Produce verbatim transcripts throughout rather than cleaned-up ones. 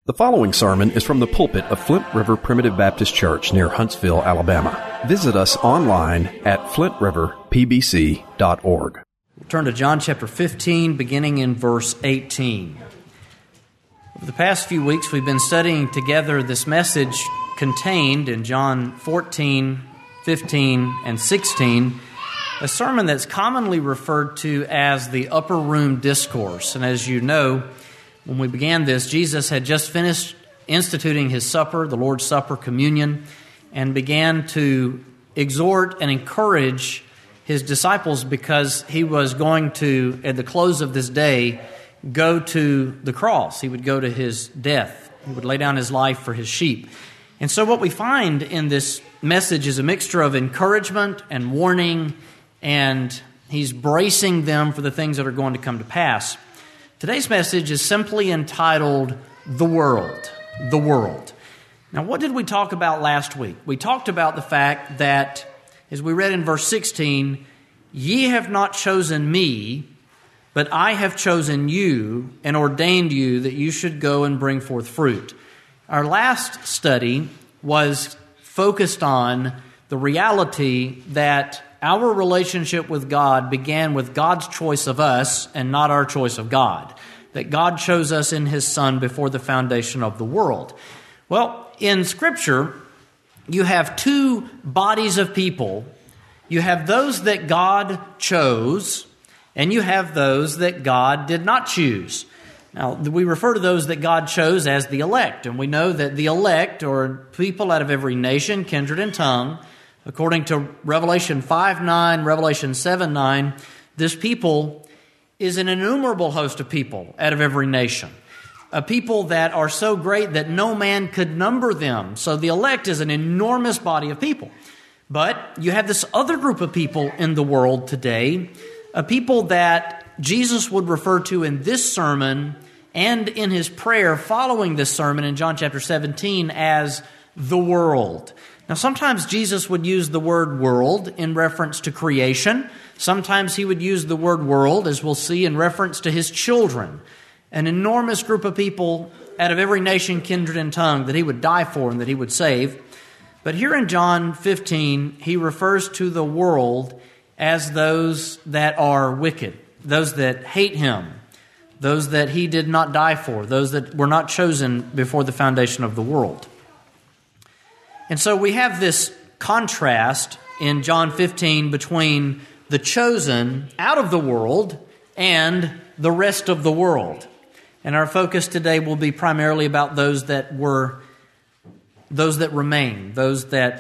The following sermon is from the pulpit of Flint River Primitive Baptist Church near Huntsville, Alabama. Visit us online at flint river p b c dot org. We'll turn to John chapter fifteen, beginning in verse eighteen. Over the past few weeks, we've been studying together this message contained in John fourteen, fifteen, and sixteen, a sermon that's commonly referred to as the Upper Room Discourse. And as you know, when we began this, Jesus had just finished instituting his supper, the Lord's Supper, communion, and began to exhort and encourage his disciples because he was going to, at the close of this day, go to the cross. He would go to his death. He would lay down his life for his sheep. And so what we find in this message is a mixture of encouragement and warning, and he's bracing them for the things that are going to come to pass. Today's message is simply entitled, The World. The World. Now, what did we talk about last week? We talked about the fact that, as we read in verse sixteen, ye have not chosen me, but I have chosen you and ordained you that you should go and bring forth fruit. Our last study was focused on the reality that our relationship with God began with God's choice of us and not our choice of God. That God chose us in His Son before the foundation of the world. Well, in Scripture, you have two bodies of people. You have those that God chose, and you have those that God did not choose. Now, we refer to those that God chose as the elect, and we know that the elect, or people out of every nation, kindred, and tongue, according to Revelation five nine, Revelation seven nine, this people is an innumerable host of people out of every nation. A people that are so great that no man could number them. So the elect is an enormous body of people. But you have this other group of people in the world today, a people that Jesus would refer to in this sermon and in his prayer following this sermon in John chapter seventeen as the world. Now, sometimes Jesus would use the word world in reference to creation. Sometimes he would use the word world, as we'll see, in reference to his children. An enormous group of people out of every nation, kindred, and tongue that he would die for and that he would save. But here in John fifteen, he refers to the world as those that are wicked, those that hate him, those that he did not die for, those that were not chosen before the foundation of the world. And so we have this contrast in John fifteen between the chosen out of the world and the rest of the world. And our focus today will be primarily about those that were, those that remain, those that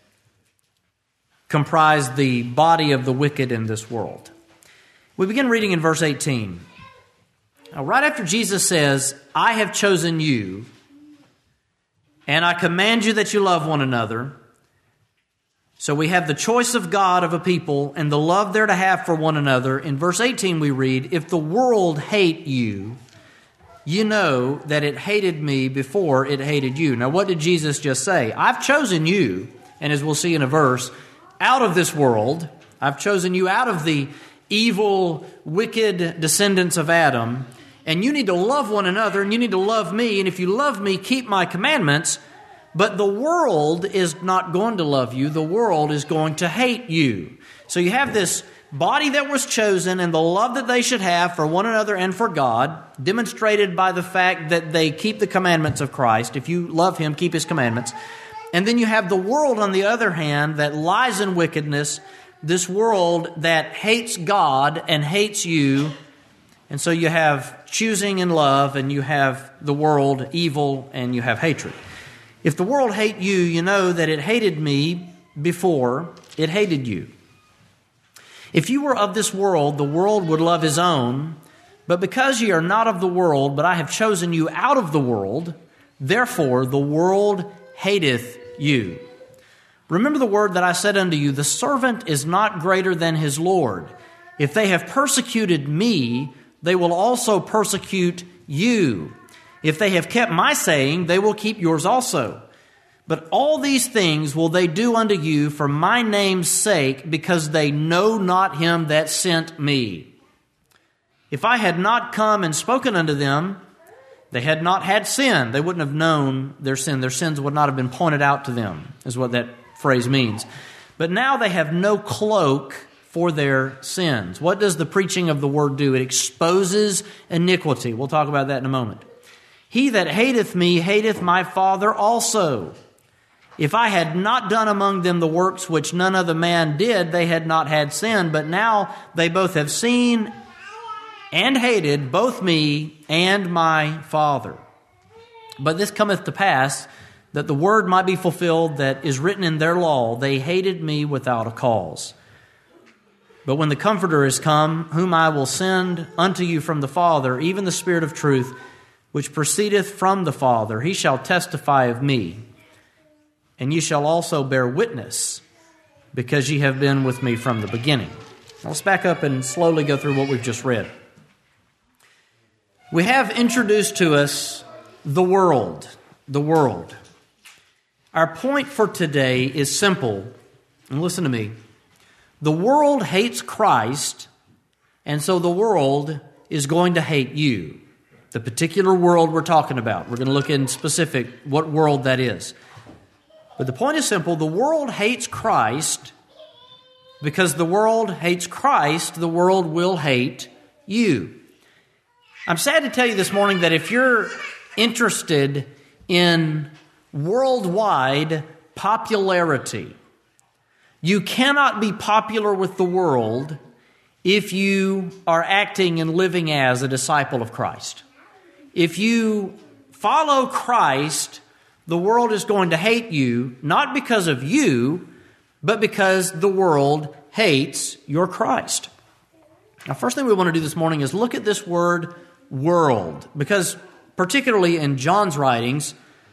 comprise the body of the wicked in this world. We begin reading in verse eighteen. Now, right after Jesus says, I have chosen you, and I command you that you love one another. So we have the choice of God of a people and the love they're to have for one another. In verse eighteen we read, if the world hate you, you know that it hated me before it hated you. Now what did Jesus just say? I've chosen you, and as we'll see in a verse, out of this world. I've chosen you out of the evil, wicked descendants of Adam. And you need to love one another, and you need to love me. And if you love me, keep my commandments. But the world is not going to love you. The world is going to hate you. So you have this body that was chosen and the love that they should have for one another and for God, demonstrated by the fact that they keep the commandments of Christ. If you love him, keep his commandments. And then you have the world, on the other hand, that lies in wickedness. This world that hates God and hates you. And so you have choosing and love, and you have the world, evil, and you have hatred. If the world hate you, you know that it hated me before it hated you. If you were of this world, the world would love his own. But because ye are not of the world, but I have chosen you out of the world, therefore the world hateth you. Remember the word that I said unto you, the servant is not greater than his Lord. If they have persecuted me, they will also persecute you. If they have kept my saying, they will keep yours also. But all these things will they do unto you for my name's sake, because they know not him that sent me. If I had not come and spoken unto them, They had not had sin. They wouldn't have known their sin. Their sins would not have been pointed out to them, is what that phrase means. But now they have no cloak for their sins. What does the preaching of the word do? It exposes iniquity. We'll talk about that in a moment. He that hateth me hateth my Father also. If I had not done among them the works which none other man did, they had not had sin. But now they both have seen and hated both me and my Father. But this cometh to pass, that the word might be fulfilled that is written in their law, they hated me without a cause. But when the Comforter is come, whom I will send unto you from the Father, even the Spirit of truth, which proceedeth from the Father, he shall testify of me. And ye shall also bear witness, because ye have been with me from the beginning. Now let's back up and slowly go through what we've just read. We have introduced to us the world, the world. Our point for today is simple, and listen to me. The world hates Christ, and so the world is going to hate you. The particular world we're talking about. We're going to look in specific what world that is. But the point is simple. The world hates Christ. Because the world hates Christ, the world will hate you. I'm sad to tell you this morning that if you're interested in worldwide popularity, you cannot be popular with the world if you are acting and living as a disciple of Christ. If you follow Christ, the world is going to hate you, not because of you, but because the world hates your Christ. Now, first thing we want to do this morning is look at this word world, because particularly in John's writings,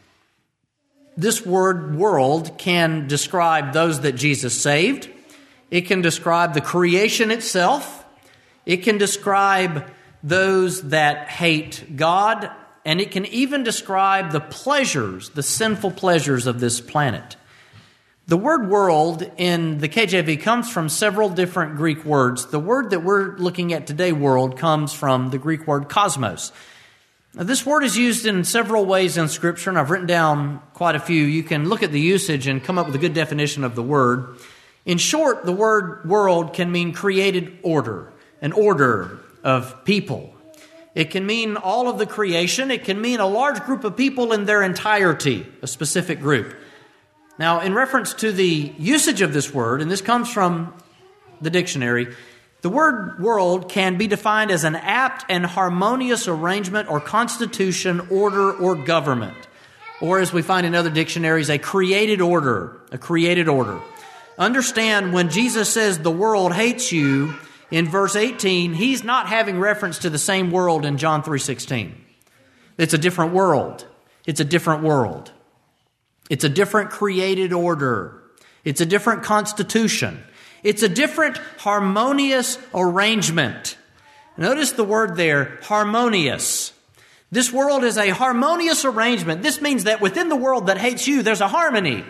this word world can describe those that Jesus saved. It can describe the creation itself. It can describe those that hate God. And it can even describe the pleasures, the sinful pleasures of this planet. The word world in the K J V comes from several different Greek words. The word that we're looking at today, world, comes from the Greek word cosmos. Now, this word is used in several ways in Scripture, and I've written down quite a few. You can look at the usage and come up with a good definition of the word. In short, the word world can mean created order, an order of people. It can mean all of the creation. It can mean a large group of people in their entirety, a specific group. Now, in reference to the usage of this word, and this comes from the dictionary, the word world can be defined as an apt and harmonious arrangement or constitution, order, or government. Or as we find in other dictionaries, a created order, a created order. Understand, when Jesus says the world hates you, in verse eighteen, he's not having reference to the same world in John three sixteen. It's a different world. It's a different world. It's a different created order. It's a different constitution. It's a different harmonious arrangement. Notice the word there, harmonious. This world is a harmonious arrangement. This means that within the world that hates you, there's a harmony.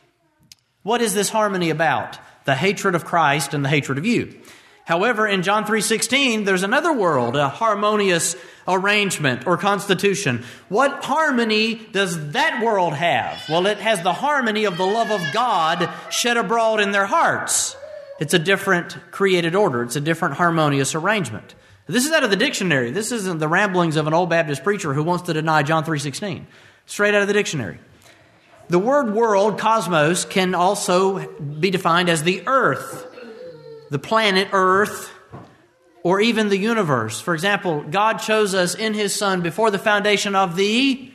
What is this harmony about? The hatred of Christ and the hatred of you. However, in John three sixteen, there's another world, a harmonious arrangement or constitution. What harmony does that world have? Well, it has the harmony of the love of God shed abroad in their hearts. It's a different created order. It's a different harmonious arrangement. This is out of the dictionary. This isn't the ramblings of an old Baptist preacher who wants to deny John three sixteen. Straight out of the dictionary. The word world, cosmos, can also be defined as the earth, the planet Earth, or even the universe. For example, God chose us in His Son before the foundation of the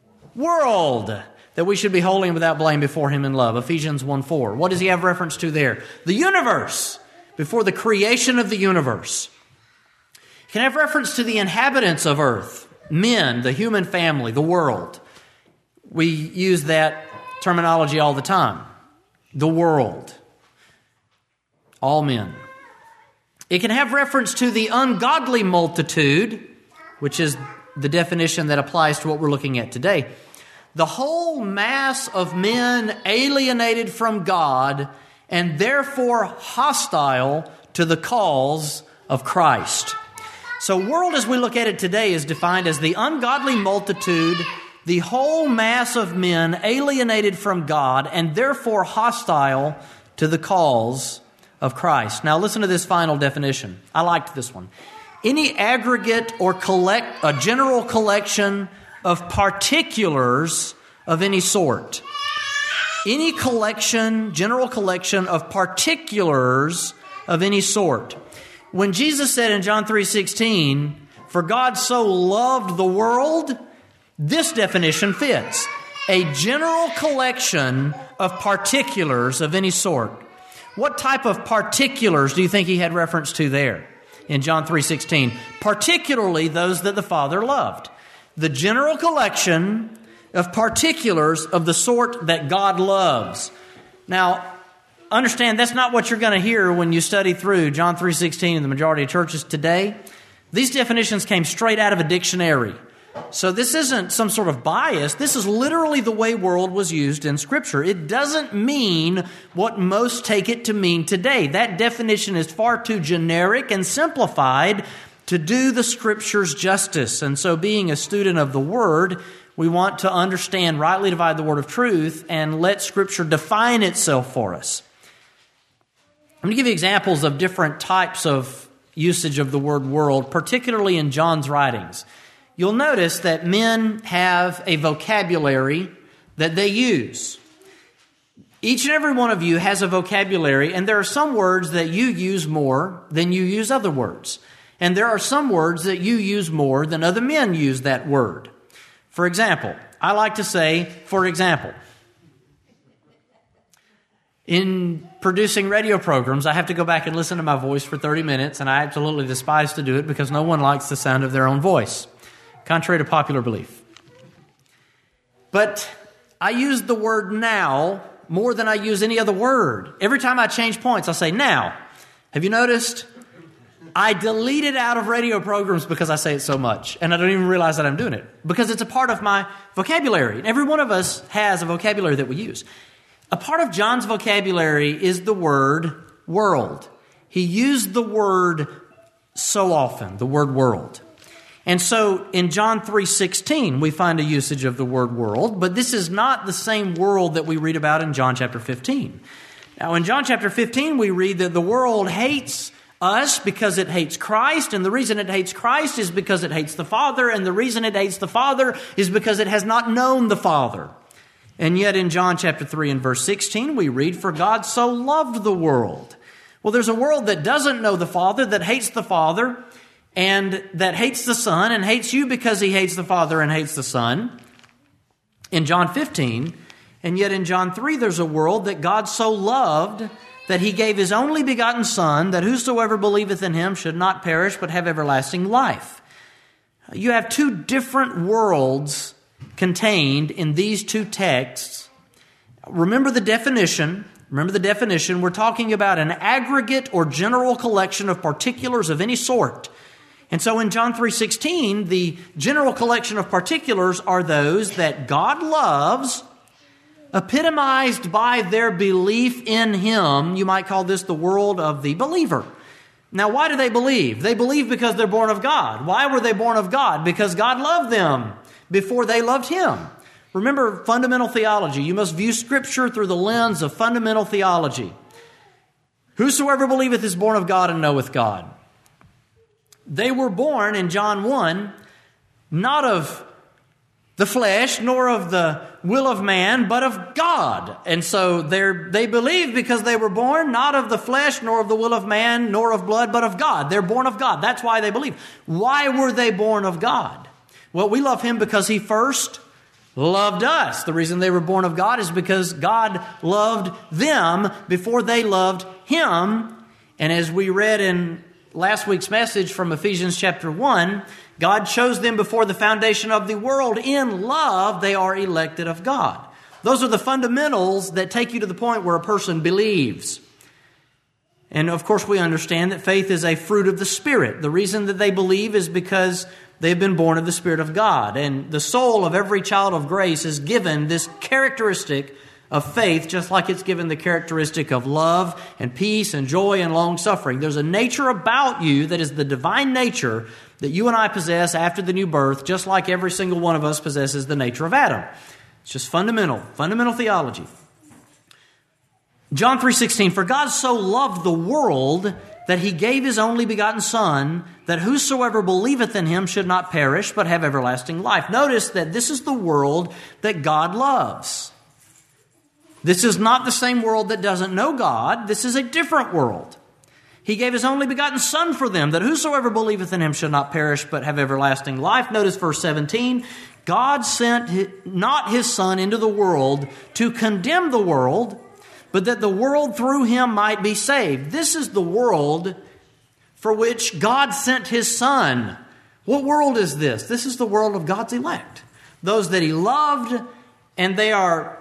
world, that we should be holy and without blame before Him in love. Ephesians one four. What does He have reference to there? The universe, before the creation of the universe. He can have reference to the inhabitants of earth, men, the human family, the world. We use that terminology all the time. The world. All men. It can have reference to the ungodly multitude, which is the definition that applies to what we're looking at today. The whole mass of men alienated from God and therefore hostile to the cause of Christ. So world as we look at it today is defined as the ungodly multitude, the whole mass of men alienated from God and therefore hostile to the cause of Christ. Now listen to this final definition. I liked this one. Any aggregate or collect, a general collection of particulars of any sort. Any collection, general collection of particulars of any sort. When Jesus said in John three sixteen, "For God so loved the world," this definition fits. A general collection of particulars of any sort. What type of particulars do you think he had reference to there in John three sixteen? Particularly those that the Father loved. The general collection of particulars of the sort that God loves. Now, understand that's not what you're going to hear when you study through John three sixteen in the majority of churches today. These definitions came straight out of a dictionary. So this isn't some sort of bias. This is literally the way world was used in Scripture. It doesn't mean what most take it to mean today. That definition is far too generic and simplified to do the Scriptures justice. And so being a student of the Word, we want to understand, rightly divide the Word of truth, and let Scripture define itself for us. I'm going to give you examples of different types of usage of the word world, particularly in John's writings. You'll notice that men have a vocabulary that they use. Each and every one of you has a vocabulary, and there are some words that you use more than you use other words. And there are some words that you use more than other men use that word. For example, I like to say, for example, in producing radio programs, I have to go back and listen to my voice for thirty minutes, and I absolutely despise to do it because no one likes the sound of their own voice, contrary to popular belief. But I use the word now more than I use any other word. Every time I change points, I say now. Have you noticed? I delete it out of radio programs because I say it so much, and I don't even realize that I'm doing it, because it's a part of my vocabulary. Every one of us has a vocabulary that we use. A part of John's vocabulary is the word world. He used the word so often, the word world. And so in John three sixteen, we find a usage of the word world, but this is not the same world that we read about in John chapter fifteen. Now in John chapter fifteen, we read that the world hates us because it hates Christ, and the reason it hates Christ is because it hates the Father, and the reason it hates the Father is because it has not known the Father. And yet in John chapter three and verse sixteen, we read, "For God so loved the world." Well, there's a world that doesn't know the Father, that hates the Father, and that hates the Son, and hates you because he hates the Father and hates the Son in John fifteen. And yet in John three, there's a world that God so loved that he gave his only begotten Son, that whosoever believeth in him should not perish but have everlasting life. You have two different worlds contained in these two texts. Remember the definition. Remember the definition. We're talking about an aggregate or general collection of particulars of any sort. And so in John three sixteen, the general collection of particulars are those that God loves, epitomized by their belief in him. You might call this the world of the believer. Now, why do they believe? They believe because they're born of God. Why were they born of God? Because God loved them before they loved him. Remember fundamental theology. You must view Scripture through the lens of fundamental theology. Whosoever believeth is born of God and knoweth God. They were born in John one, not of the flesh, nor of the will of man, but of God. And so they believe because they were born not of the flesh, nor of the will of man, nor of blood, but of God. They're born of God. That's why they believe. Why were they born of God? Well, we love him because he first loved us. The reason they were born of God is because God loved them before they loved him. And as we read in last week's message from Ephesians chapter one, God chose them before the foundation of the world. In love, they are elected of God. Those are the fundamentals that take you to the point where a person believes. And of course, we understand that faith is a fruit of the Spirit. The reason that they believe is because they've been born of the Spirit of God. And the soul of every child of grace is given this characteristic of faith, just like it's given the characteristic of love and peace and joy and long suffering. There's a nature about you that is the divine nature that you and I possess after the new birth, just like every single one of us possesses the nature of Adam. It's just fundamental, fundamental theology. John three sixteen, for God so loved the world that he gave his only begotten Son, that whosoever believeth in him should not perish, but have everlasting life. Notice that this is the world that God loves. This is not the same world that doesn't know God. This is a different world. He gave his only begotten Son for them, that whosoever believeth in him should not perish, but have everlasting life. Notice verse seventeen, God sent not his Son into the world to condemn the world, but that the world through him might be saved. This is the world for which God sent his Son. What world is this? This is the world of God's elect. Those that he loved, and they are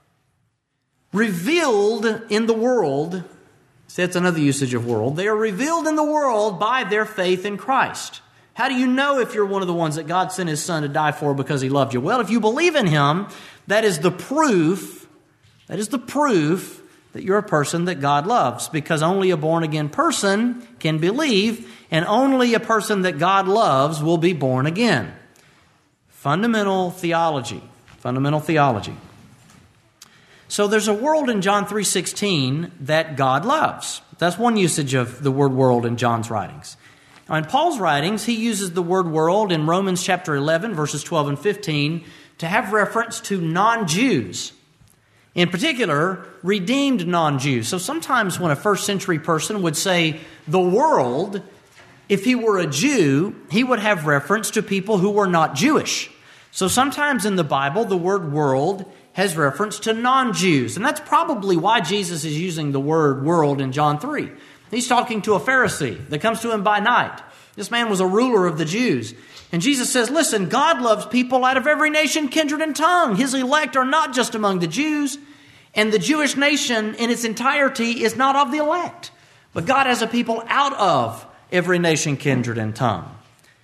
revealed in the world. See, that's another usage of world. They are revealed in the world by their faith in Christ. How do you know if you're one of the ones that God sent his Son to die for because he loved you? Well, if you believe in him, that is the proof, that is the proof that you're a person that God loves, because only a born-again person can believe, and only a person that God loves will be born again. Fundamental theology. Fundamental theology. So there's a world in John three sixteen that God loves. That's one usage of the word world in John's writings. Now, in Paul's writings, he uses the word world in Romans chapter eleven, verses twelve and fifteen, to have reference to non-Jews. In particular, redeemed non-Jews. So sometimes when a first century person would say the world, if he were a Jew, he would have reference to people who were not Jewish. So sometimes in the Bible, the word world has reference to non-Jews. And that's probably why Jesus is using the word world in John three. He's talking to a Pharisee that comes to him by night. This man was a ruler of the Jews. And Jesus says, listen, God loves people out of every nation, kindred, and tongue. His elect are not just among the Jews. And the Jewish nation in its entirety is not of the elect. But God has a people out of every nation, kindred, and tongue.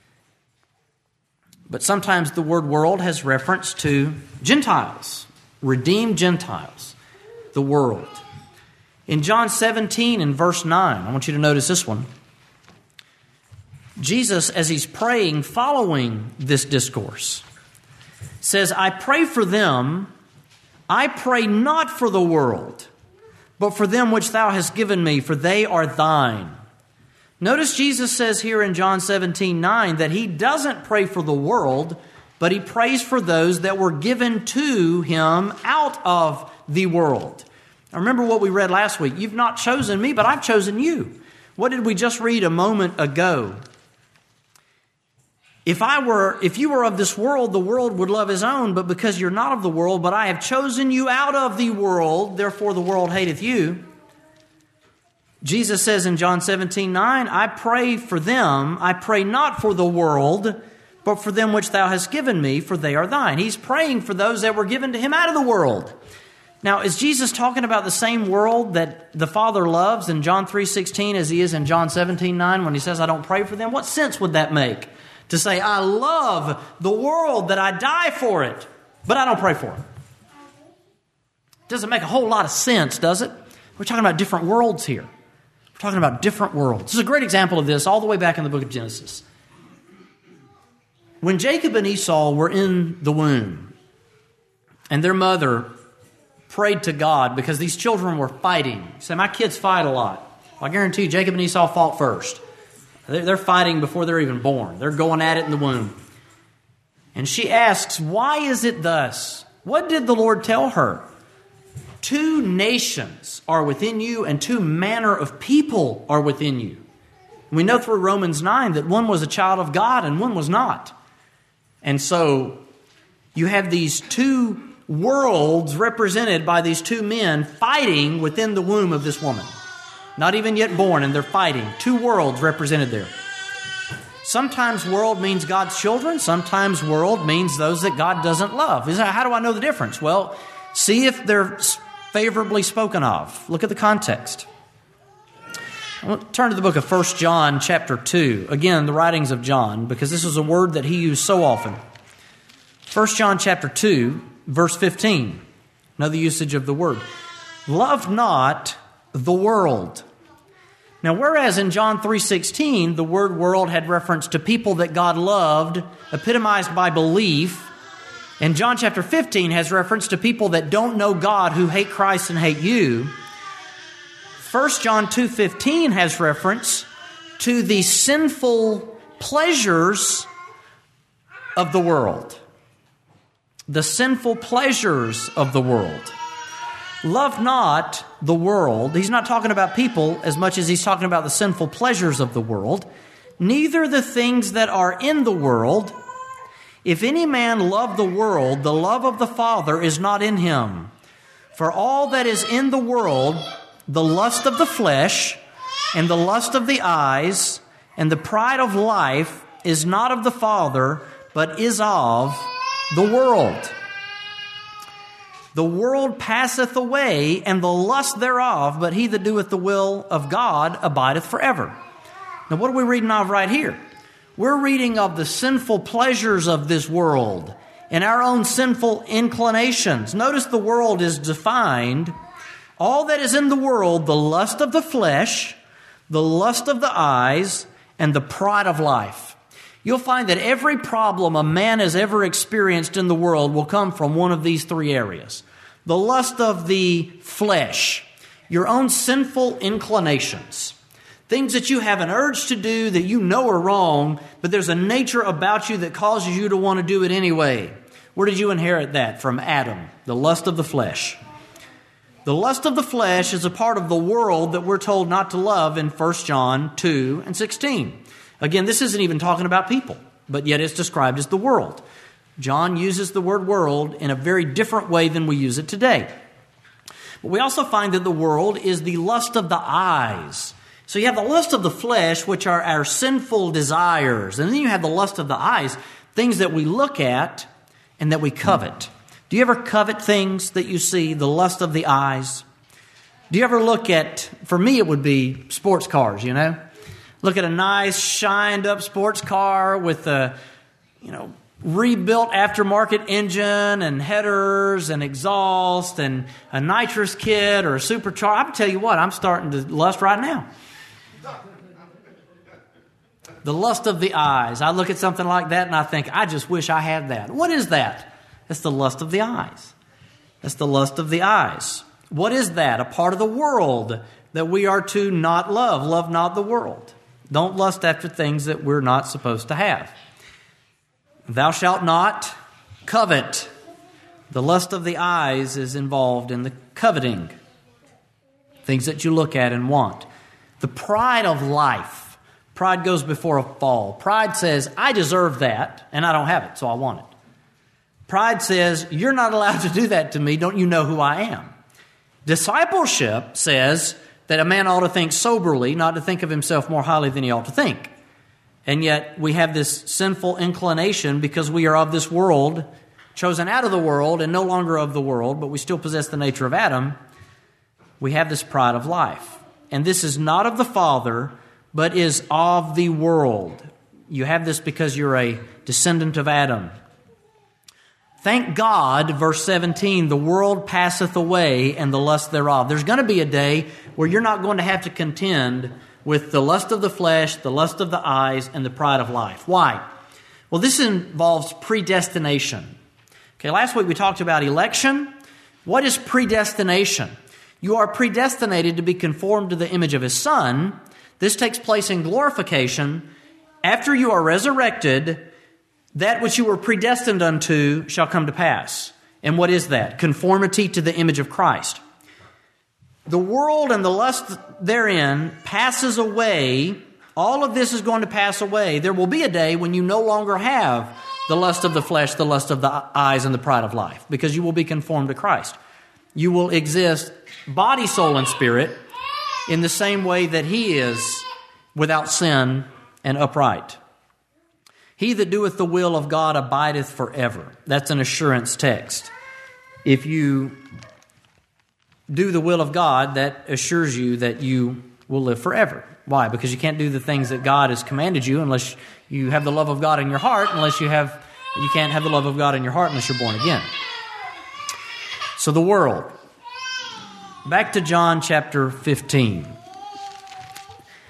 But sometimes the word world has reference to Gentiles, redeemed Gentiles, the world. In John seventeen and verse nine, I want you to notice this one. Jesus, as he's praying following this discourse, says, I pray for them, I pray not for the world, but for them which thou hast given me, for they are thine. Notice Jesus says here in John seventeen nine that he doesn't pray for the world, but he prays for those that were given to him out of the world. Now remember what we read last week. You've not chosen me, but I've chosen you. What did we just read a moment ago? If I were, if you were of this world, the world would love his own, but because you're not of the world, but I have chosen you out of the world, therefore the world hateth you. Jesus says in John seventeen nine, I pray for them, I pray not for the world, but for them which thou hast given me, for they are thine. He's praying for those that were given to him out of the world. Now, is Jesus talking about the same world that the Father loves in John three sixteen as he is in John seventeen nine when he says, I don't pray for them? What sense would that make? To say, I love the world, that I die for it, but I don't pray for it. Doesn't make a whole lot of sense, does it? We're talking about different worlds here. We're talking about different worlds. This is a great example of this all the way back in the book of Genesis. When Jacob and Esau were in the womb, and their mother prayed to God because these children were fighting. You say, my kids fight a lot. Well, I guarantee you, Jacob and Esau fought first. They're fighting before they're even born. They're going at it in the womb. And she asks, why is it thus? What did the Lord tell her? Two nations are within you, and two manner of people are within you. We know through Romans nine that one was a child of God and one was not. And so you have these two worlds represented by these two men fighting within the womb of this woman. Not even yet born, and they're fighting. Two worlds represented there. Sometimes world means God's children. Sometimes world means those that God doesn't love. How do I know the difference? Well, see if they're favorably spoken of. Look at the context. I want to turn to the book of First John chapter two. Again, the writings of John, because this is a word that he used so often. First John chapter two, verse fifteen. Another usage of the word. Love not the world, Now, whereas in John three sixteen, the word world had reference to people that God loved, epitomized by belief, and John chapter fifteen has reference to people that don't know God, who hate Christ and hate you, First John two fifteen has reference to the sinful pleasures of the world. The sinful pleasures of the world. Love not the world. He's not talking about people as much as he's talking about the sinful pleasures of the world. Neither the things that are in the world. If any man love the world, the love of the Father is not in him. For all that is in the world, the lust of the flesh, and the lust of the eyes, and the pride of life, is not of the Father, but is of the world. The world passeth away, and the lust thereof, but he that doeth the will of God abideth forever. Now, what are we reading of right here? We're reading of the sinful pleasures of this world and our own sinful inclinations. Notice the world is defined. All that is in the world, the lust of the flesh, the lust of the eyes, and the pride of life. You'll find that every problem a man has ever experienced in the world will come from one of these three areas. The lust of the flesh, your own sinful inclinations. Things that you have an urge to do that you know are wrong, but there's a nature about you that causes you to want to do it anyway. Where did you inherit that? From Adam, the lust of the flesh. The lust of the flesh is a part of the world that we're told not to love in First John two and sixteen. Again, this isn't even talking about people, but yet it's described as the world. John uses the word world in a very different way than we use it today. But we also find that the world is the lust of the eyes. So you have the lust of the flesh, which are our sinful desires. And then you have the lust of the eyes, things that we look at and that we covet. Do you ever covet things that you see, the lust of the eyes? Do you ever look at, for me it would be sports cars, you know? Look at a nice, shined up sports car with a, you know, rebuilt aftermarket engine and headers and exhaust and a nitrous kit or a supercharger. I can tell you what, I'm starting to lust right now. The lust of the eyes. I look at something like that and I think, I just wish I had that. What is that? That's the lust of the eyes. That's the lust of the eyes. What is that? A part of the world that we are to not love. Love not the world. Don't lust after things that we're not supposed to have. Thou shalt not covet. The lust of the eyes is involved in the coveting. Things that you look at and want. The pride of life. Pride goes before a fall. Pride says, I deserve that, and I don't have it, so I want it. Pride says, you're not allowed to do that to me. Don't you know who I am? Discipleship says that a man ought to think soberly, not to think of himself more highly than he ought to think. And yet we have this sinful inclination because we are of this world, chosen out of the world and no longer of the world, but we still possess the nature of Adam. We have this pride of life. And this is not of the Father, but is of the world. You have this because you're a descendant of Adam. Thank God, verse seventeen, the world passeth away and the lust thereof. There's going to be a day where you're not going to have to contend with the lust of the flesh, the lust of the eyes, and the pride of life. Why? Well, this involves predestination. Okay, last week we talked about election. What is predestination? You are predestinated to be conformed to the image of His Son. This takes place in glorification. After you are resurrected, that which you were predestined unto shall come to pass. And what is that? Conformity to the image of Christ. The world and the lust therein passes away. All of this is going to pass away. There will be a day when you no longer have the lust of the flesh, the lust of the eyes, and the pride of life, because you will be conformed to Christ. You will exist body, soul, and spirit in the same way that He is, without sin and upright. He that doeth the will of God abideth forever. That's an assurance text. If you do the will of God, that assures you that you will live forever. Why? Because you can't do the things that God has commanded you unless you have the love of God in your heart, unless you have, you can't have the love of God in your heart unless you're born again. So the world. Back to John chapter fifteen.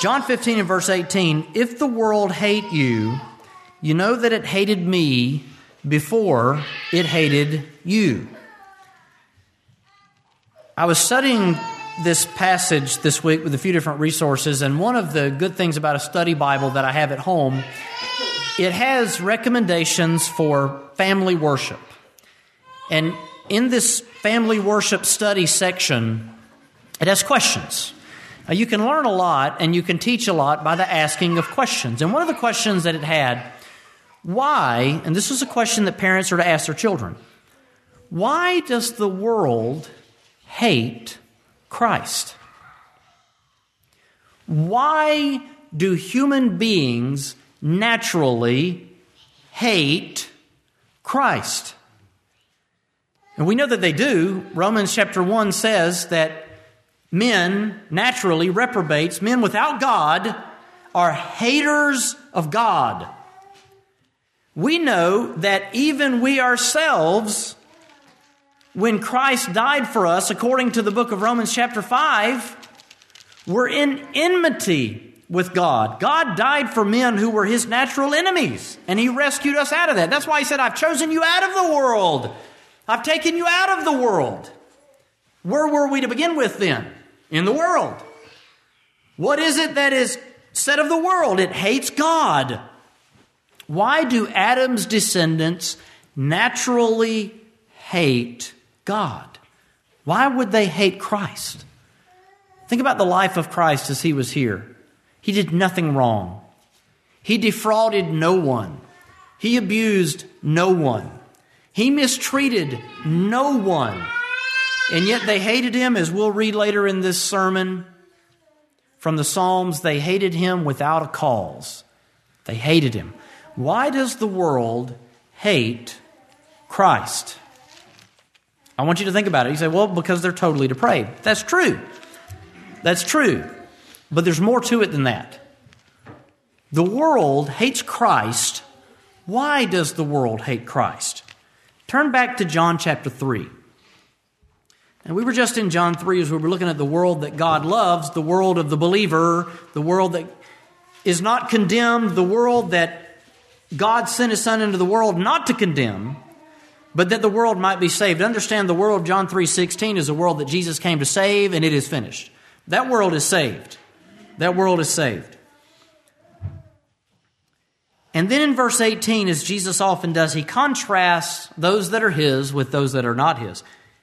John fifteen and verse eighteen, if the world hate you, you know that it hated me before it hated you. I was studying this passage this week with a few different resources, and one of the good things about a study Bible that I have at home, it has recommendations for family worship. And in this family worship study section, it has questions. Now, you can learn a lot and you can teach a lot by the asking of questions. And one of the questions that it had, why, and this is a question that parents are to ask their children, why does the world hate Christ? Why do human beings naturally hate Christ? And we know that they do. Romans chapter one says that men, naturally, reprobates, men without God, are haters of God. We know that even we ourselves, when Christ died for us, according to the book of Romans chapter five, were in enmity with God. God died for men who were His natural enemies, and He rescued us out of that. That's why He said, I've chosen you out of the world. I've taken you out of the world. Where were we to begin with then? In the world. What is it that is said of the world? It hates God. Why do Adam's descendants naturally hate God? Why would they hate Christ? Think about the life of Christ as He was here. He did nothing wrong. He defrauded no one. He abused no one. He mistreated no one. And yet they hated Him, as we'll read later in this sermon from the Psalms. They hated Him without a cause. They hated Him. Why does the world hate Christ? I want you to think about it. You say, well, because they're totally depraved. That's true. That's true. But there's more to it than that. The world hates Christ. Why does the world hate Christ? Turn back to John chapter three. And we were just in John three as we were looking at the world that God loves, the world of the believer, the world that is not condemned, the world that God sent His Son into the world not to condemn, but that the world might be saved. Understand, the world, John three sixteen, is a world that Jesus came to save, and it is finished. That world is saved. That world is saved. And then in verse eighteen, as Jesus often does, He contrasts those that are His with those that are not His.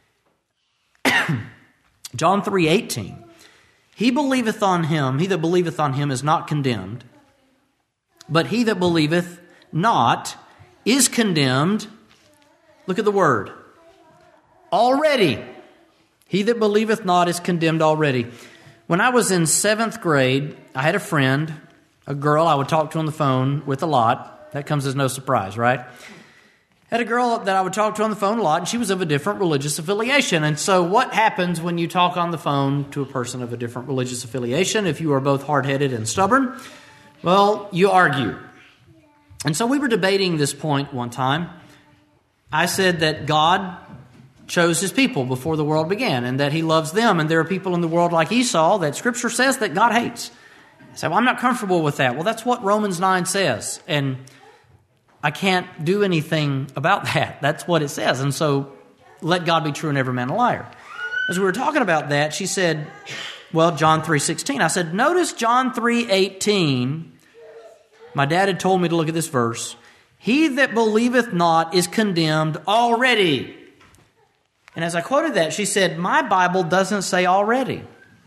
John three eighteen, He believeth on Him, he that believeth on Him is not condemned, but he that believeth not is condemned. Look at the word. Already. He that believeth not is condemned already. When I was in seventh grade, I had a friend, a girl I would talk to on the phone with a lot. That comes as no surprise, right? I had a girl that I would talk to on the phone a lot, and she was of a different religious affiliation. And so what happens when you talk on the phone to a person of a different religious affiliation, if you are both hard-headed and stubborn? Well, you argue. And so we were debating this point one time. I said that God chose His people before the world began, and that He loves them, and there are people in the world like Esau that Scripture says that God hates. I said, well, I'm not comfortable with that. Well, that's what Romans nine says, and I can't do anything about that. That's what it says, and so let God be true and every man a liar. As we were talking about that, she said, well, John three sixteen. I said, notice John three eighteen. My dad had told me to look at this verse. He that believeth not is condemned already. And as I quoted that, she said, my Bible doesn't say already.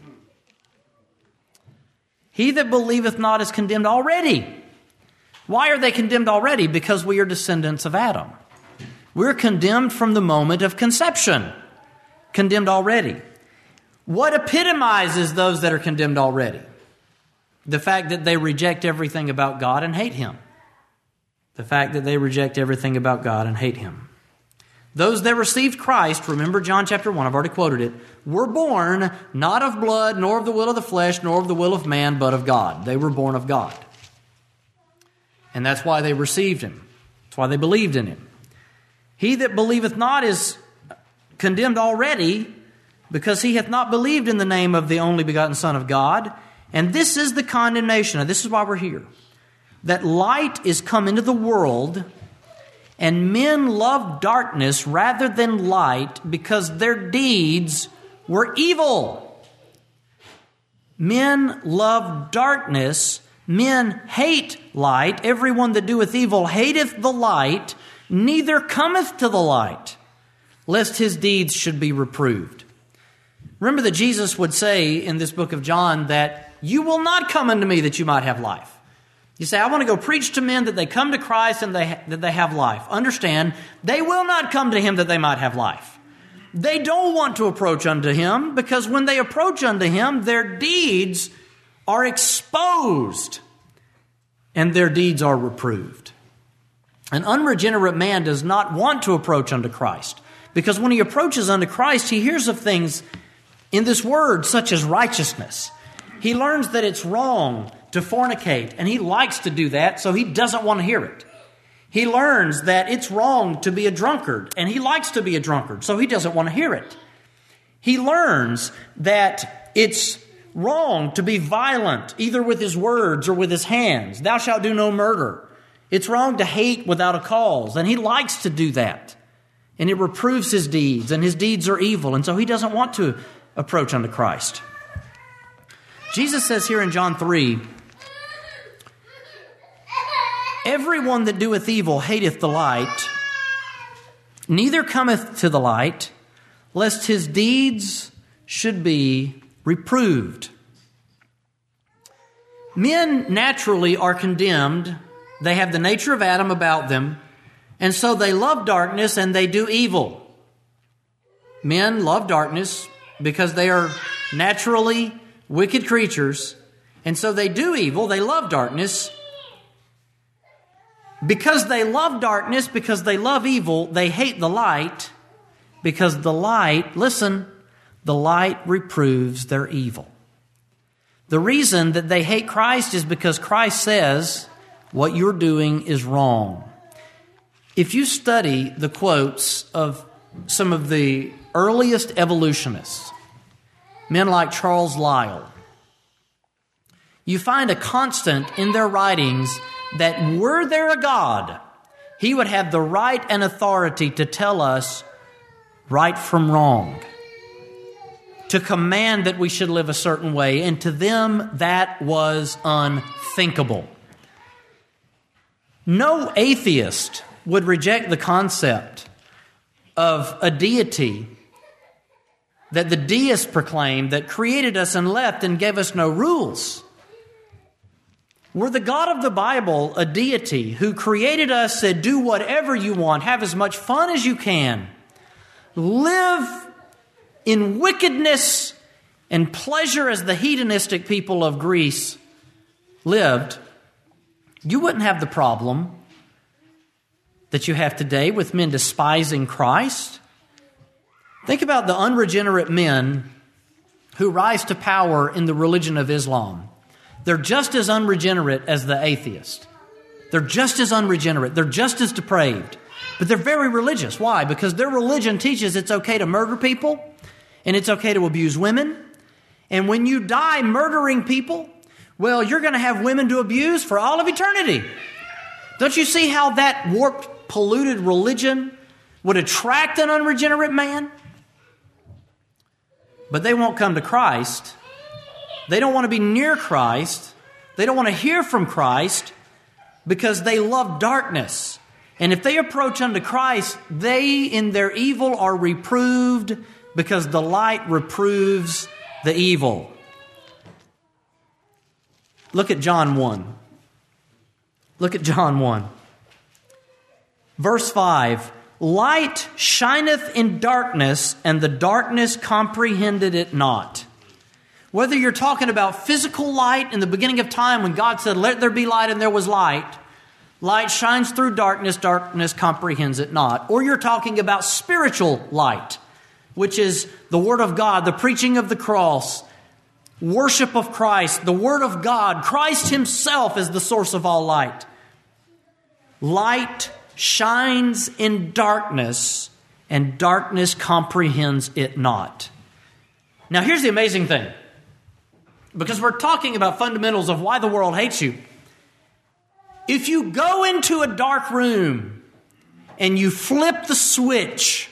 He that believeth not is condemned already. Why are they condemned already? Because we are descendants of Adam. We're condemned from the moment of conception. Condemned already. What epitomizes those that are condemned already? The fact that they reject everything about God and hate Him. The fact that they reject everything about God and hate Him. Those that received Christ, remember John chapter one, I've already quoted it, were born not of blood, nor of the will of the flesh, nor of the will of man, but of God. They were born of God. And that's why they received Him. That's why they believed in Him. He that believeth not is condemned already, because he hath not believed in the name of the only begotten Son of God. And this is the condemnation, and this is why we're here, that light is come into the world, and men love darkness rather than light because their deeds were evil. Men love darkness. Men hate light. Everyone that doeth evil hateth the light, neither cometh to the light, lest his deeds should be reproved. Remember that Jesus would say in this book of John that you will not come unto me that you might have life. You say, I want to go preach to men that they come to Christ and they, that they have life. Understand, they will not come to Him that they might have life. They don't want to approach unto Him because when they approach unto Him, their deeds are exposed and their deeds are reproved. An unregenerate man does not want to approach unto Christ because when he approaches unto Christ, he hears of things in this word such as righteousness. He learns that it's wrong to fornicate, and he likes to do that, so he doesn't want to hear it. He learns that it's wrong to be a drunkard, and he likes to be a drunkard, so he doesn't want to hear it. He learns that it's wrong to be violent, either with his words or with his hands. Thou shalt do no murder. It's wrong to hate without a cause, and he likes to do that. And it reproves his deeds, and his deeds are evil, and so he doesn't want to approach unto Christ. Jesus says here in John three, everyone that doeth evil hateth the light, neither cometh to the light, lest his deeds should be reproved. Men naturally are condemned. They have the nature of Adam about them, and so they love darkness and they do evil. Men love darkness because they are naturally wicked creatures, and so they do evil. They love darkness. Because they love darkness, because they love evil, they hate the light, because the light, listen, the light reproves their evil. The reason that they hate Christ is because Christ says what you're doing is wrong. If you study the quotes of some of the earliest evolutionists, men like Charles Lyell, you find a constant in their writings that were there a God, He would have the right and authority to tell us right from wrong, to command that we should live a certain way, and to them that was unthinkable. No atheist would reject the concept of a deity that the deists proclaimed that created us and left and gave us no rules. Were the God of the Bible a deity who created us, said, do whatever you want, have as much fun as you can, live in wickedness and pleasure as the hedonistic people of Greece lived, you wouldn't have the problem that you have today with men despising Christ. Think about the unregenerate men who rise to power in the religion of Islam. They're just as unregenerate as the atheist. They're just as unregenerate. They're just as depraved. But they're very religious. Why? Because their religion teaches it's okay to murder people and it's okay to abuse women. And when you die murdering people, well, you're going to have women to abuse for all of eternity. Don't you see how that warped, polluted religion would attract an unregenerate man? But they won't come to Christ. They don't want to be near Christ. They don't want to hear from Christ because they love darkness. And if they approach unto Christ, they in their evil are reproved because the light reproves the evil. Look at John one. Look at John one. Verse five. Light shineth in darkness, and the darkness comprehended it not. Whether you're talking about physical light in the beginning of time when God said, let there be light, and there was light. Light shines through darkness, darkness comprehends it not. Or you're talking about spiritual light, which is the Word of God, the preaching of the cross, worship of Christ, the Word of God. Christ Himself is the source of all light. Light shines in darkness, and darkness comprehends it not. Now here's the amazing thing. because we're talking about fundamentals of why the world hates you. If you go into a dark room and you flip the switch,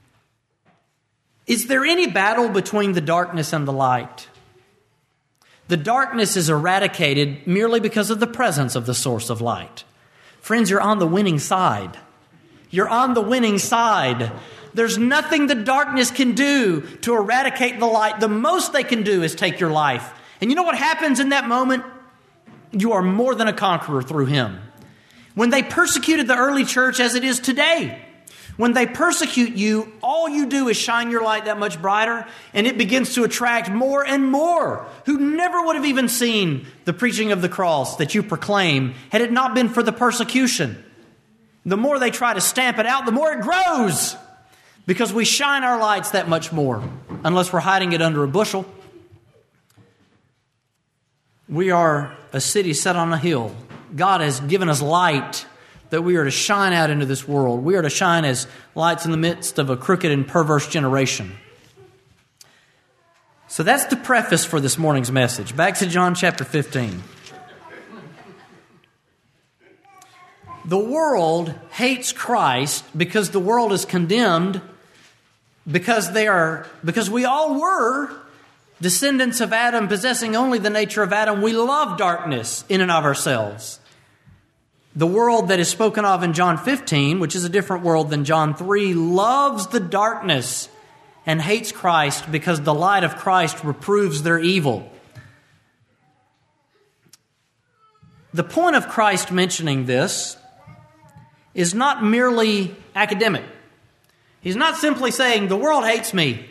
is there any battle between the darkness and the light? The darkness is eradicated merely because of the presence of the source of light. Friends, you're on the winning side. You're on the winning side. There's nothing the darkness can do to eradicate the light. The most they can do is take your life. And you know what happens in that moment? You are more than a conqueror through Him. When they persecuted the early church as it is today, when they persecute you, all you do is shine your light that much brighter, and it begins to attract more and more who never would have even seen the preaching of the cross that you proclaim had it not been for the persecution. The more they try to stamp it out, the more it grows, because we shine our lights that much more, unless we're hiding it under a bushel. We are a city set on a hill. God has given us light that we are to shine out into this world. We are to shine as lights in the midst of a crooked and perverse generation. So that's the preface for this morning's message. Back to John chapter fifteen. The world hates Christ because the world is condemned because they are because we all were descendants of Adam, possessing only the nature of Adam. We love darkness in and of ourselves. The world that is spoken of in John fifteen, which is a different world than John three, loves the darkness and hates Christ because the light of Christ reproves their evil. The point of Christ mentioning this is not merely academic. He's not simply saying, the world hates me.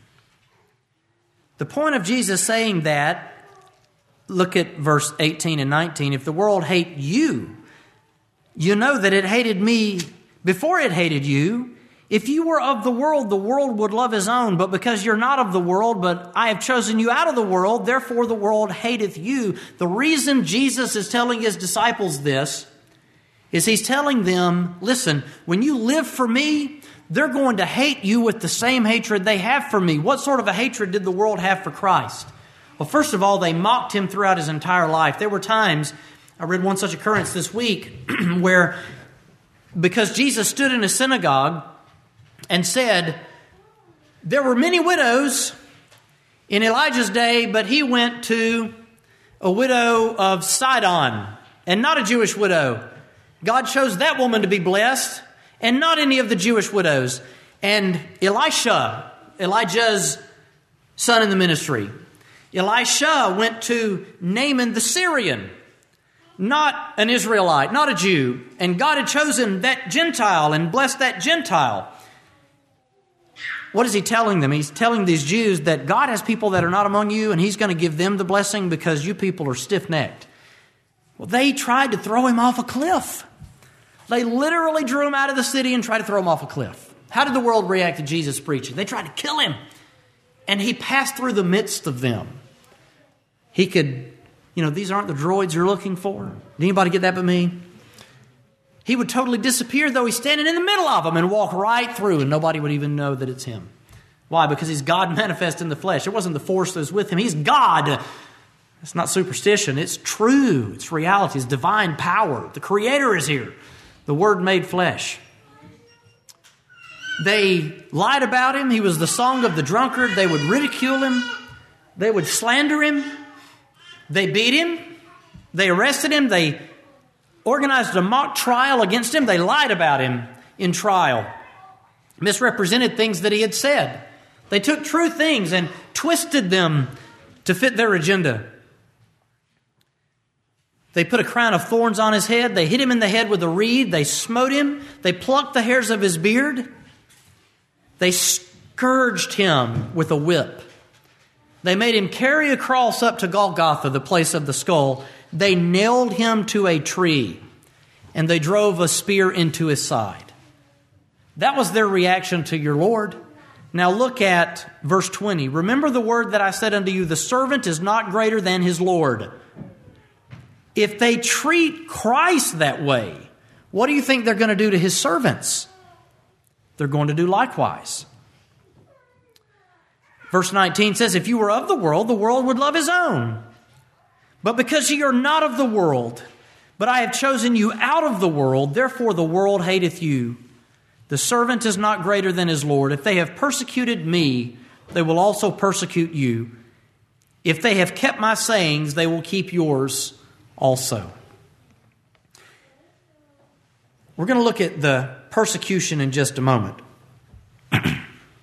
The point of Jesus saying that, look at verse eighteen and nineteen, if the world hate you, you know that it hated me before it hated you. If you were of the world, the world would love his own. But because you're not of the world, but I have chosen you out of the world, therefore the world hateth you. The reason Jesus is telling his disciples this is he's telling them, listen, when you live for me, they're going to hate you with the same hatred they have for me. What sort of a hatred did the world have for Christ? Well, first of all, they mocked him throughout his entire life. There were times, I read one such occurrence this week, where because Jesus stood in a synagogue and said, there were many widows in Elijah's day, but he went to a widow of Sidon, and not a Jewish widow. God chose that woman to be blessed, and not any of the Jewish widows. And Elisha, Elijah's son in the ministry, Elisha went to Naaman the Syrian, not an Israelite, not a Jew. And God had chosen that Gentile and blessed that Gentile. What is he telling them? He's telling these Jews that God has people that are not among you, and he's going to give them the blessing because you people are stiff-necked. Well, they tried to throw him off a cliff. They literally drew him out of the city and tried to throw him off a cliff. How did the world react to Jesus' preaching? They tried to kill him. And he passed through the midst of them. He could, you know, these aren't the droids you're looking for. Did anybody get that but me? He would totally disappear, though he's standing in the middle of them, and walk right through, and nobody would even know that it's him. Why? Because he's God manifest in the flesh. It wasn't the force that was with him. He's God. It's not superstition. It's true. It's reality. It's divine power. The Creator is here. The Word made flesh. They lied about him. He was the song of the drunkard. They would ridicule him. They would slander him. They beat him. They arrested him. They organized a mock trial against him. They lied about him in trial. Misrepresented things that he had said. They took true things and twisted them to fit their agenda. They put a crown of thorns on his head. They hit him in the head with a reed. They smote him. They plucked the hairs of his beard. They scourged him with a whip. They made him carry a cross up to Golgotha, the place of the skull. They nailed him to a tree, and they drove a spear into his side. That was their reaction to your Lord. Now look at verse twenty. Remember the word that I said unto you, the servant is not greater than his Lord. If they treat Christ that way, what do you think they're going to do to his servants? They're going to do likewise. Verse nineteen says, if you were of the world, the world would love his own. But because ye are not of the world, but I have chosen you out of the world, therefore the world hateth you. The servant is not greater than his Lord. If they have persecuted me, they will also persecute you. If they have kept my sayings, they will keep yours also. We're going to look at the persecution in just a moment. I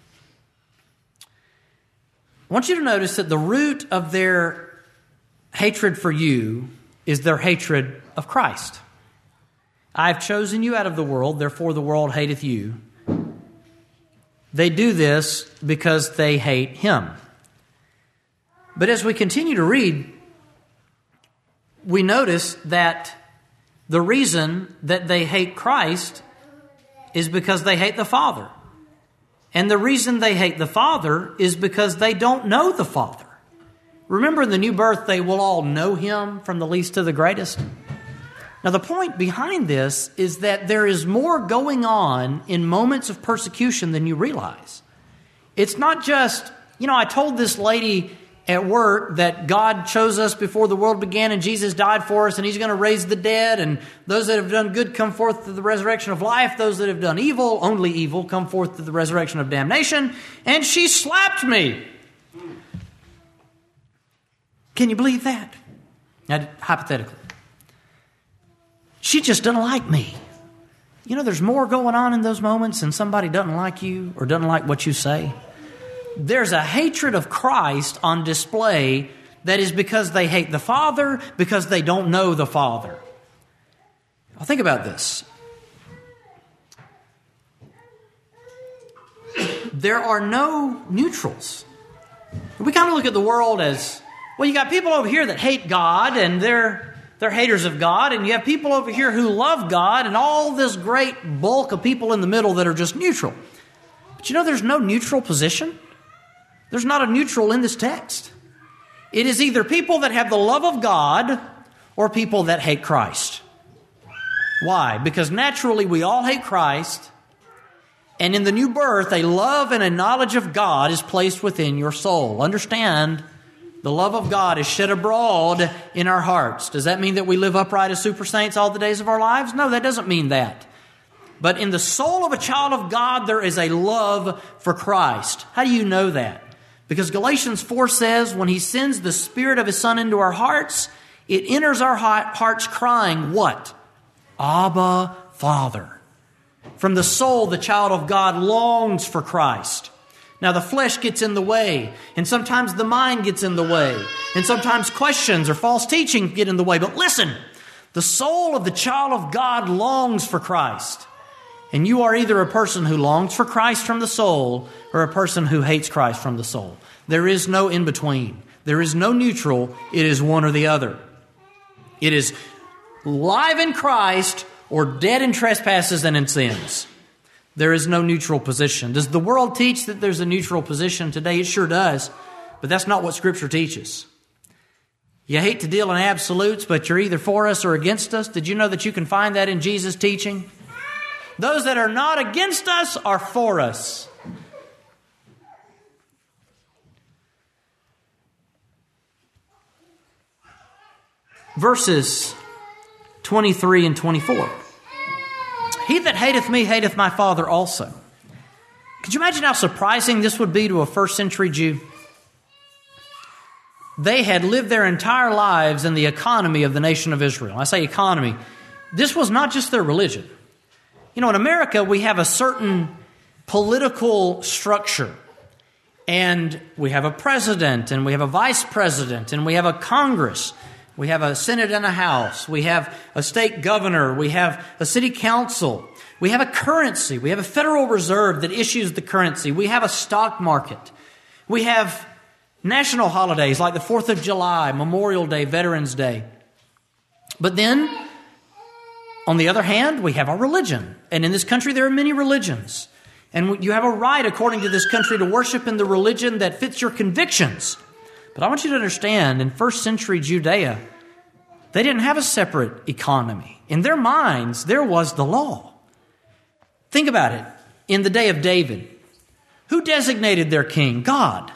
want you to notice that the root of their hatred for you is their hatred of Christ. I have chosen you out of the world, therefore the world hateth you. They do this because they hate him. But as we continue to read, we notice that the reason that they hate Christ is because they hate the Father. And the reason they hate the Father is because they don't know the Father. Remember, in the new birth, they will all know him from the least to the greatest. Now, the point behind this is that there is more going on in moments of persecution than you realize. It's not just, you know, I told this lady at work that God chose us before the world began and Jesus died for us and he's going to raise the dead, and those that have done good come forth to the resurrection of life. Those that have done evil, only evil, come forth to the resurrection of damnation. And she slapped me. Can you believe that? Now, hypothetically. She just doesn't like me. You know, there's more going on in those moments than somebody doesn't like you or doesn't like what you say. There's a hatred of Christ on display that is because they hate the Father, because they don't know the Father. Now, think about this. There are no neutrals. We kind of look at the world as, well, you got people over here that hate God and they're they're haters of God, and you have people over here who love God, and all this great bulk of people in the middle that are just neutral. But you know, there's no neutral position. There's not a neutral in this text. It is either people that have the love of God or people that hate Christ. Why? Because naturally we all hate Christ, and in the new birth, a love and a knowledge of God is placed within your soul. Understand, the love of God is shed abroad in our hearts. Does that mean that we live upright as super saints all the days of our lives? No, that doesn't mean that. But in the soul of a child of God, there is a love for Christ. How do you know that? Because Galatians four says, when he sends the Spirit of his Son into our hearts, it enters our hearts crying, what? Abba, Father. From the soul, the child of God longs for Christ. Now, the flesh gets in the way, and sometimes the mind gets in the way, and sometimes questions or false teaching get in the way. But listen, the soul of the child of God longs for Christ. And you are either a person who longs for Christ from the soul or a person who hates Christ from the soul. There is no in-between. There is no neutral. It is one or the other. It is live in Christ or dead in trespasses and in sins. There is no neutral position. Does the world teach that there's a neutral position today? It sure does. But that's not what Scripture teaches. You hate to deal in absolutes, but you're either for us or against us. Did you know that you can find that in Jesus' teaching? Those that are not against us are for us. Verses twenty-three and twenty-four. He that hateth me hateth my Father also. Could you imagine how surprising this would be to a first century Jew? They had lived their entire lives in the economy of the nation of Israel. I say economy. This was not just their religion. You know, in America, we have a certain political structure. And we have a president, and we have a vice president, and we have a Congress. We have a Senate and a House. We have a state governor. We have a city council. We have a currency. We have a Federal Reserve that issues the currency. We have a stock market. We have national holidays like the fourth of July, Memorial Day, Veterans Day. But then, on the other hand, we have our religion. And in this country, there are many religions. And you have a right, according to this country, to worship in the religion that fits your convictions. But I want you to understand, in first century Judea, they didn't have a separate economy. In their minds, there was the law. Think about it. In the day of David, who designated their king? God.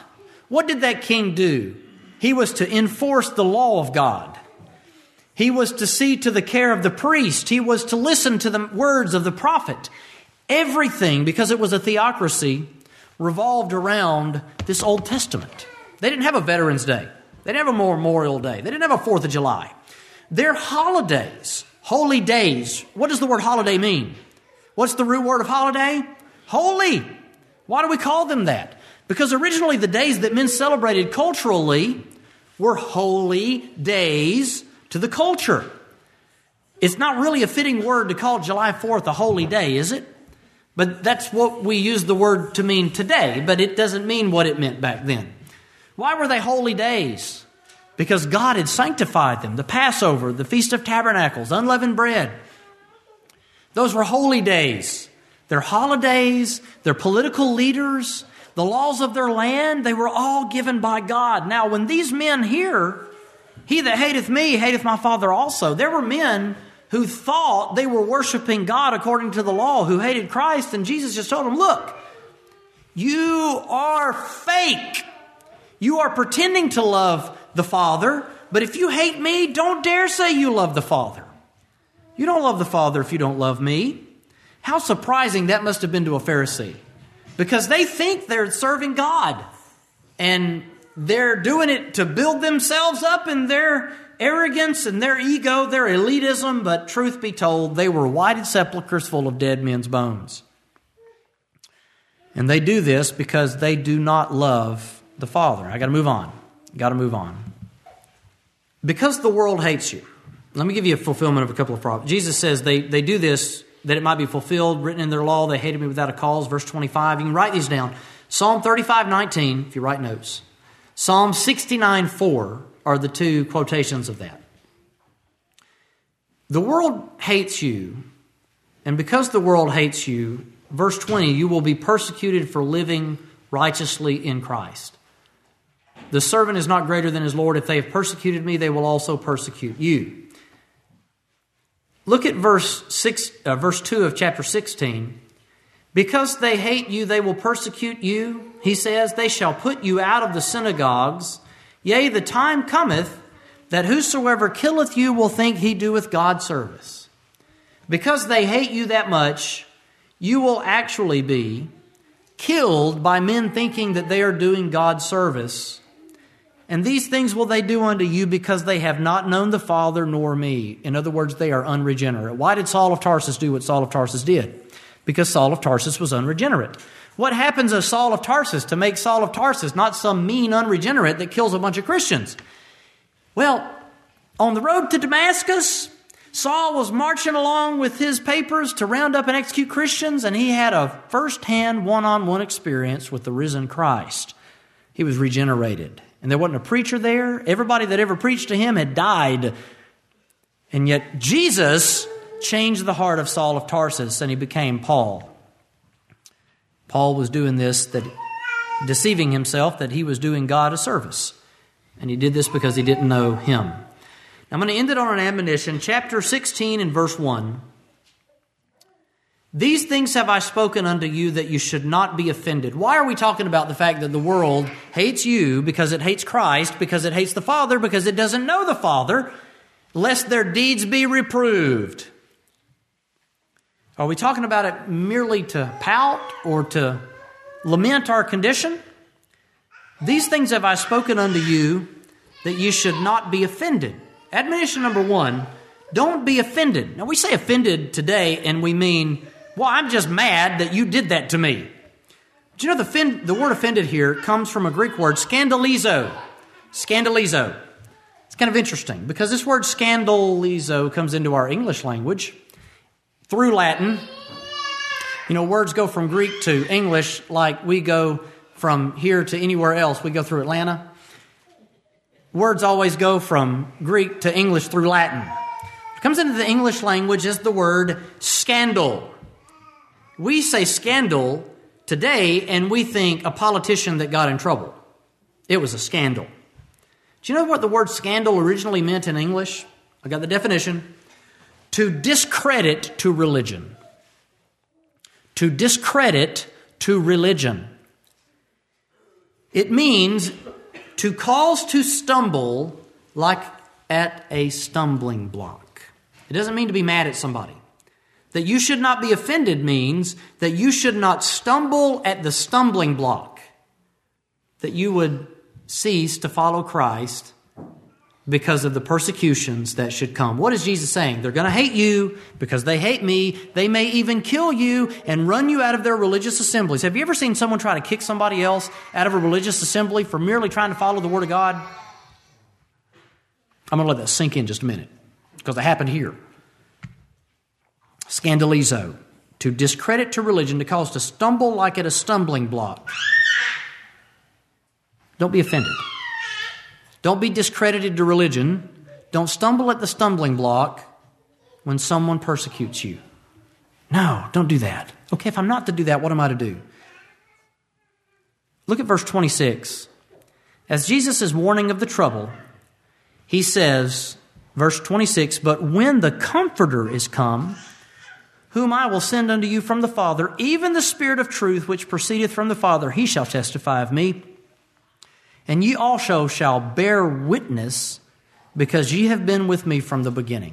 What did that king do? He was to enforce the law of God. He was to see to the care of the priest. He was to listen to the words of the prophet. Everything, because it was a theocracy, revolved around this Old Testament. They didn't have a Veterans Day. They didn't have a Memorial Day. They didn't have a Fourth of July. Their holidays, holy days. What does the word holiday mean? What's the root word of holiday? Holy. Why do we call them that? Because originally the days that men celebrated culturally were holy days to the culture. It's not really a fitting word to call July fourth a holy day, is it? But that's what we use the word to mean today, but it doesn't mean what it meant back then. Why were they holy days? Because God had sanctified them. The Passover, the Feast of Tabernacles, unleavened bread. Those were holy days. Their holidays, their political leaders, the laws of their land, they were all given by God. Now, when these men hear, he that hateth me, hateth my Father also. There were men who thought they were worshiping God according to the law, who hated Christ, and Jesus just told them, look, you are fake. You are pretending to love the Father, but if you hate me, don't dare say you love the Father. You don't love the Father if you don't love me. How surprising that must have been to a Pharisee, because they think they're serving God, and they're doing it to build themselves up in their arrogance and their ego, their elitism, but truth be told, they were whited sepulchres full of dead men's bones. And they do this because they do not love the Father. I got to move on. Got to move on. Because the world hates you. Let me give you a fulfillment of a couple of problems. Jesus says they, they do this that it might be fulfilled, written in their law. They hated me without a cause. Verse twenty-five. You can write these down. Psalm thirty-five nineteen, if you write notes. Psalm sixty-nine four are the two quotations of that. The world hates you, and because the world hates you, verse twenty, you will be persecuted for living righteously in Christ. The servant is not greater than his Lord. If they have persecuted me, they will also persecute you. Look at verse six, uh, verse two of chapter sixteen. Because they hate you, they will persecute you. He says, they shall put you out of the synagogues. Yea, the time cometh that whosoever killeth you will think he doeth God service. Because they hate you that much, you will actually be killed by men thinking that they are doing God service. And these things will they do unto you because they have not known the Father nor me. In other words, they are unregenerate. Why did Saul of Tarsus do what Saul of Tarsus did? Because Saul of Tarsus was unregenerate. What happens to Saul of Tarsus to make Saul of Tarsus not some mean unregenerate that kills a bunch of Christians? Well, on the road to Damascus, Saul was marching along with his papers to round up and execute Christians, and he had a first-hand, one-on-one experience with the risen Christ. He was regenerated. And there wasn't a preacher there. Everybody that ever preached to him had died. And yet Jesus changed the heart of Saul of Tarsus, and he became Paul. Paul was doing this, that deceiving himself that he was doing God a service. And he did this because he didn't know him. Now, I'm going to end it on an admonition. Chapter sixteen and verse one. These things have I spoken unto you that you should not be offended. Why are we talking about the fact that the world hates you because it hates Christ, because it hates the Father, because it doesn't know the Father, lest their deeds be reproved? Are we talking about it merely to pout or to lament our condition? These things have I spoken unto you that you should not be offended. Admonition number one, don't be offended. Now we say offended today and we mean, well, I'm just mad that you did that to me. But you know, the, fin- the word offended here comes from a Greek word, scandalizo. Scandalizo. It's kind of interesting because this word scandalizo comes into our English language through Latin. You know, words go from Greek to English like we go from here to anywhere else. We go through Atlanta. Words always go from Greek to English through Latin. What comes into the English language is the word scandal. We say scandal today and we think a politician that got in trouble. It was a scandal. Do you know what the word scandal originally meant in English? I got the definition. To discredit to religion. To discredit to religion. It means to cause to stumble like at a stumbling block. It doesn't mean to be mad at somebody. That you should not be offended means that you should not stumble at the stumbling block. That you would cease to follow Christ because of the persecutions that should come. What is Jesus saying? They're going to hate you because they hate me. They may even kill you and run you out of their religious assemblies. Have you ever seen someone try to kick somebody else out of a religious assembly for merely trying to follow the Word of God? I'm going to let that sink in just a minute because it happened here. Scandalizo, to discredit to religion, to cause to stumble like at a stumbling block. Don't be offended. Don't be discredited to religion. Don't stumble at the stumbling block when someone persecutes you. No, don't do that. Okay, if I'm not to do that, what am I to do? Look at verse twenty-six. As Jesus is warning of the trouble, he says, verse twenty-six, "But when the Comforter is come, whom I will send unto you from the Father, even the Spirit of truth which proceedeth from the Father, he shall testify of me. And ye also shall bear witness, because ye have been with me from the beginning."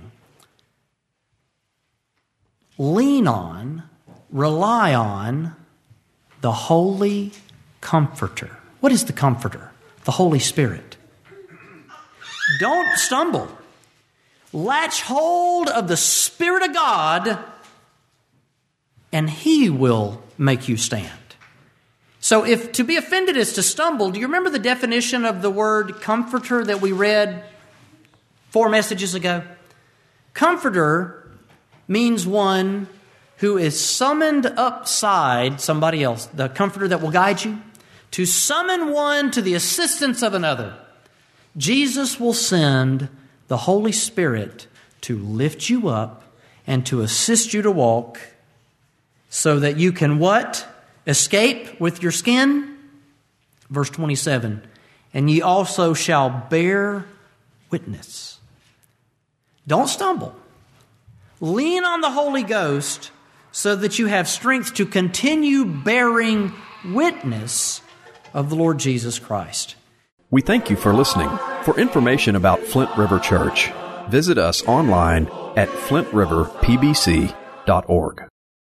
Lean on, rely on the Holy Comforter. What is the Comforter? The Holy Spirit. Don't stumble. Latch hold of the Spirit of God, and He will make you stand. So if to be offended is to stumble, do you remember the definition of the word comforter that we read four messages ago? Comforter means one who is summoned upside somebody else, the comforter that will guide you, to summon one to the assistance of another. Jesus will send the Holy Spirit to lift you up and to assist you to walk so that you can what? Escape with your skin? Verse twenty-seven, "And ye also shall bear witness." Don't stumble. Lean on the Holy Ghost so that you have strength to continue bearing witness of the Lord Jesus Christ. We thank you for listening. For information about Flint River Church, visit us online at flint river p b c dot org.